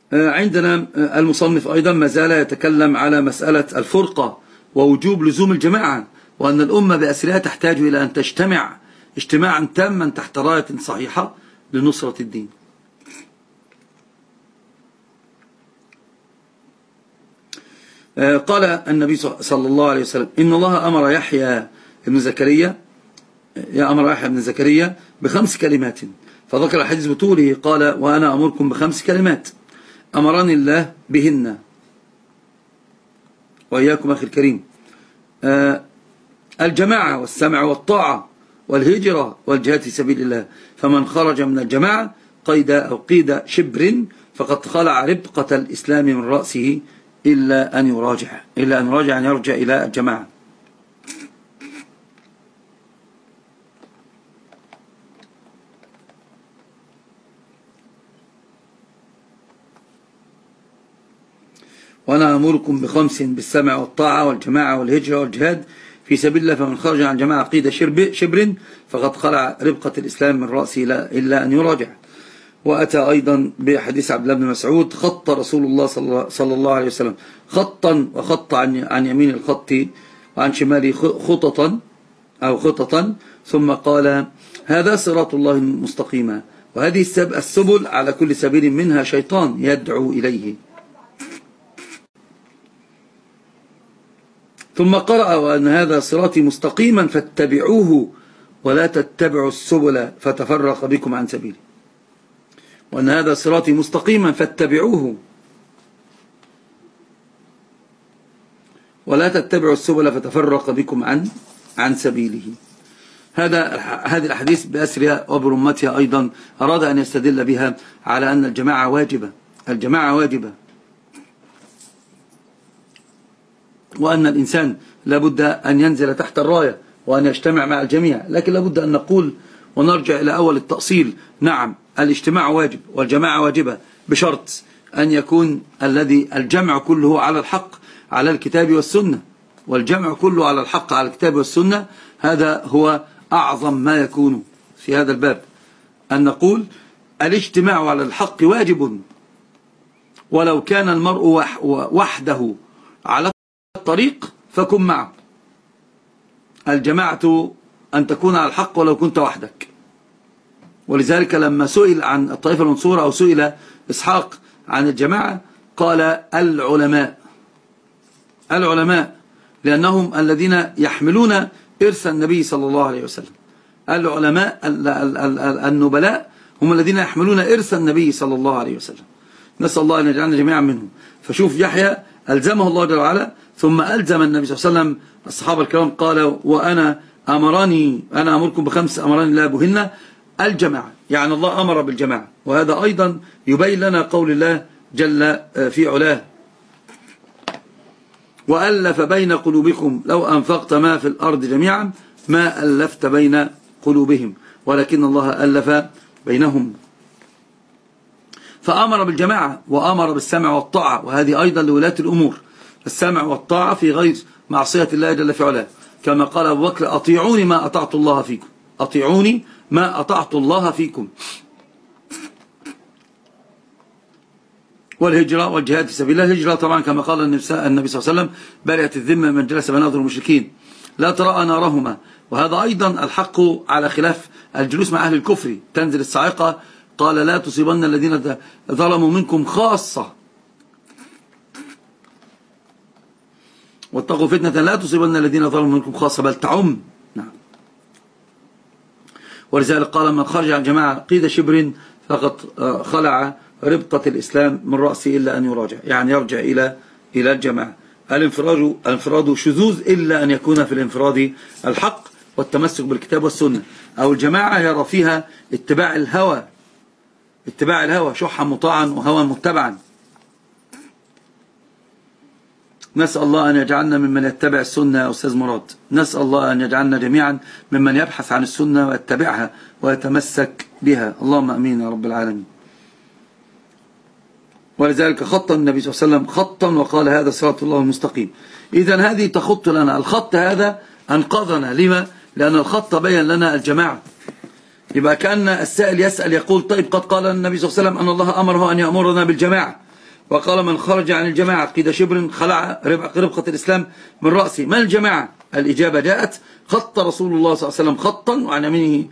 عندنا المصنف أيضا ما زال يتكلم على مسألة الفرقة ووجوب لزوم الجماعة، وأن الأمة بأسرها تحتاج إلى أن تجتمع اجتماعا تاما تحت راية صحيحة لنصرة الدين. قال النبي صلى الله عليه وسلم: إن الله أمر يحيى بن زكريا ب5 كلمات، فذكر الحديث بطوله، قال: وأنا أمركم ب5 كلمات أمرني الله بهن. وإياكم أخي الكريم، الجماعة والسمع والطاعة والهجرة والجهاد في سبيل الله، فمن خرج من الجماعة قيد شبر فقد خلع ربقة الإسلام من رأسه إلا أن يراجع أن يرجع إلى الجماعة. وأنا أمركم ب5: بالسمع والطاعة والجماعة والهجرة والجهاد في سبيل الله، فمن خرج عن جماعة قيد شبر فقد خلع ربقة الإسلام من رأسه إلا أن يراجع. وأتى أيضا بحديث عبد الله بن مسعود: خط رسول الله صلى الله عليه وسلم خطا، وخط عن يمين الخط وعن شماله خططا، ثم قال: هذا صراط الله مستقيما، وهذه السبل على كل سبيل منها شيطان يدعو إليه. ثم قرأ: وأن هذا صراطي مستقيما فاتبعوه ولا تتبعوا السبل فتفرق بكم عن سبيله. وأن هذا صراطي مستقيما فاتبعوه ولا تتبعوا السبل فتفرق بكم عن سبيله. هذه الأحاديث بأسرها وبرمتها أيضا أراد أن يستدل بها على أن الجماعة واجبة، وأن الإنسان لابد أن ينزل تحت الراية وأن يجتمع مع الجميع، لكن لابد أن نقول ونرجع إلى أول التأصيل: نعم، الاجتماع واجب والجماعة واجبة، بشرط أن يكون الجمع كله على الحق على الكتاب والسنة، والجمع كله على الحق على الكتاب والسنة. هذا هو أعظم ما يكون في هذا الباب، أن نقول الاجتماع على الحق واجب، ولو كان المرء وحده على الطريق فكن معه. الجماعة أن تكون على الحق ولو كنت وحدك. ولذلك لما سئل عن الطائفة المنصورة أو سئل إسحاق عن الجماعة قال: العلماء، لأنهم الذين يحملون إرث النبي صلى الله عليه وسلم. العلماء النبلاء هم الذين يحملون إرث النبي صلى الله عليه وسلم. نسأل الله أن يجعلنا جميعا منهم. فشوف يحيى ألزمه الله جل وعلا، ثم ألزم النبي صلى الله عليه وسلم الصحابة الكرام، قال: وأنا أمركم ب5 أمرني الله بهن: الجماعة، يعني الله أمر بالجماعة. وهذا أيضا يبين لنا قول الله جل في علاه: وألف بين قلوبكم لو أنفقت ما في الأرض جميعا ما ألفت بين قلوبهم ولكن الله ألف بينهم. فأمر بالجماعة وأمر بالسمع والطاعة، وهذه أيضا لولاة الأمور، السمع والطاعة في غير معصية الله جل في علاه، كما قال أبو بكر: أطيعوني ما أطعت الله فيكم. والهجرة والجهاد في سبيل الله. الهجرة طبعا كما قال النبي صلى الله عليه وسلم: برئت الذمة من جلس بين أظهر المشركين لا تراءى نارهما. وهذا أيضا الحق على خلاف الجلوس مع أهل الكفر. تنزل الصاعقة، قال: لا تصيبن الذين ظلموا منكم خاصة واتقوا فتنة لا تصيبن الذين ظلموا منكم خاصة بل تعم. نعم. ولذلك قال: من خرج عن جماعة قيد شبر فقد خلع ربقة الإسلام من رأسه إلا أن يراجع، يعني يرجع إلى الجماعة. الانفراد شذوذ إلا أن يكون في الانفراد الحق والتمسك بالكتاب والسنة. أو الجماعة يرى فيها اتباع الهوى، شحا مطاعا وهوى متبعا. نسأل الله أن يجعلنا ممن يتبع السنة يا أستاذ مراد. نسأل الله أن يجعلنا جميعا ممن يبحث عن السنة ويتبعها ويتمسك بها، اللهم أمين يا رب العالمين. ولذلك خط النبي صلى الله عليه وسلم خطا وقال: هذا صراط الله المستقيم. إذن هذه تخط لنا، الخط هذا أنقذنا. لما؟ لأن الخط بين لنا الجماعة. يبقى كأن السائل يسأل يقول: طيب قد قال النبي صلى الله عليه وسلم أن الله أمره أن يأمرنا بالجماعة، وقال من خرج عن الجماعة قيد شبر خلع ربقة الإسلام من رأسه. ما الجماعة؟ الإجابة جاءت: خط رسول الله صلى الله عليه وسلم خطا، وعن يمينه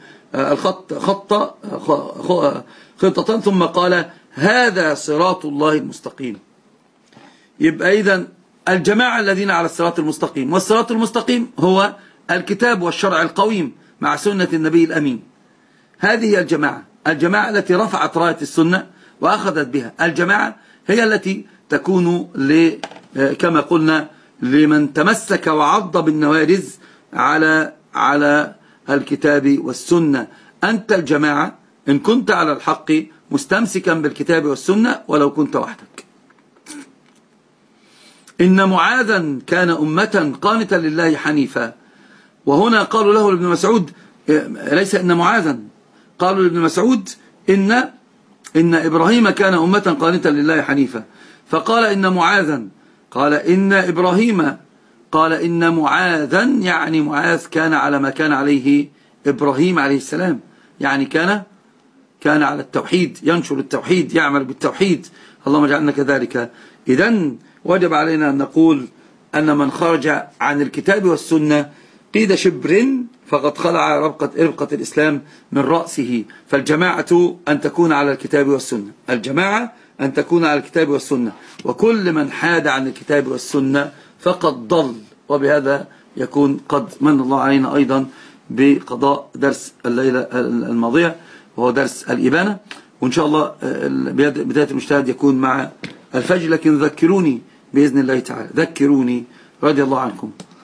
خطة، ثم قال: هذا صراط الله المستقيم. يبقى إذن الجماعة الذين على الصراط المستقيم، والصراط المستقيم هو الكتاب والشرع القويم مع سنة النبي الأمين. هذه الجماعة التي رفعت راية السنة وأخذت بها. الجماعة هي التي تكون كما قلنا لمن تمسك وعض بالنواجذ على الكتاب والسنة. أنت الجماعة إن كنت على الحق مستمسكا بالكتاب والسنة ولو كنت وحدك. إن معاذا كان أمة قانتا لله حنيفا. وهنا قالوا له لابن مسعود ليس إن معاذا، قالوا لابن مسعود إن إبراهيم كان أمة قانتا لله حنيفا، فقال إن معاذا، قال إن إبراهيم، قال إن معاذا يعني معاذ كان على ما كان عليه إبراهيم عليه السلام، يعني كان على التوحيد، ينشر التوحيد، يعمل بالتوحيد. اللهم اجعلنا كذلك. إذن وجب علينا أن نقول أن من خرج عن الكتاب والسنة قيد شبر فقد خلع ربقة الإسلام من رأسه. فالجماعة أن تكون على الكتاب والسنة، الجماعة أن تكون على الكتاب والسنة، وكل من حاد عن الكتاب والسنة فقد ضل. وبهذا يكون قد من الله علينا أيضا بقضاء درس الليلة الماضية وهو درس الإبانة، وإن شاء الله بداية المجتهد يكون مع الفجر. لكن ذكروني بإذن الله تعالى، ذكروني رضي الله عنكم.